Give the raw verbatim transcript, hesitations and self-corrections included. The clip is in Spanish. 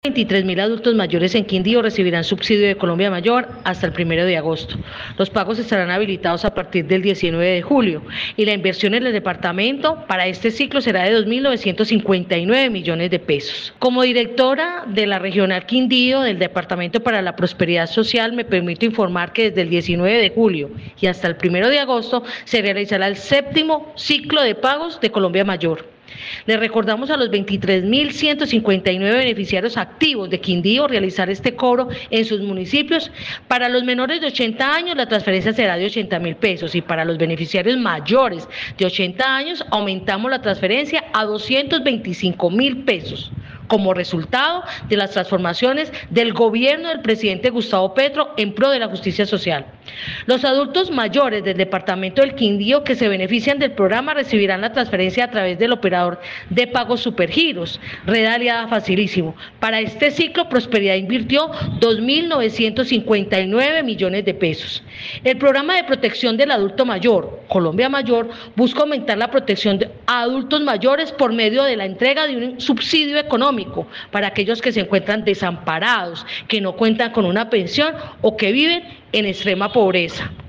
veintitrés mil adultos mayores en Quindío recibirán subsidio de Colombia Mayor hasta el primero de agosto. Los pagos estarán habilitados a partir del diecinueve de julio y la inversión en el departamento para este ciclo será de dos mil novecientos cincuenta y nueve millones de pesos. Como directora de la Regional Quindío del Departamento para la Prosperidad Social, me permito informar que desde el diecinueve de julio y hasta el primero de agosto se realizará el séptimo ciclo de pagos de Colombia Mayor. Le recordamos a los veintitrés mil ciento cincuenta y nueve beneficiarios activos de Quindío realizar este cobro en sus municipios. Para los menores de ochenta años la transferencia será de ochenta mil pesos y para los beneficiarios mayores de ochenta años aumentamos la transferencia a doscientos veinticinco mil pesos. Como resultado de las transformaciones del gobierno del presidente Gustavo Petro en pro de la justicia social. Los adultos mayores del departamento del Quindío que se benefician del programa recibirán la transferencia a través del operador de pagos Supergiros, red aliada Facilísimo. Para este ciclo, Prosperidad invirtió dos mil novecientos cincuenta y nueve millones de pesos. El programa de protección del adulto mayor, Colombia Mayor, busca aumentar la protección de adultos mayores por medio de la entrega de un subsidio económico para aquellos que se encuentran desamparados, que no cuentan con una pensión o que viven en extrema pobreza.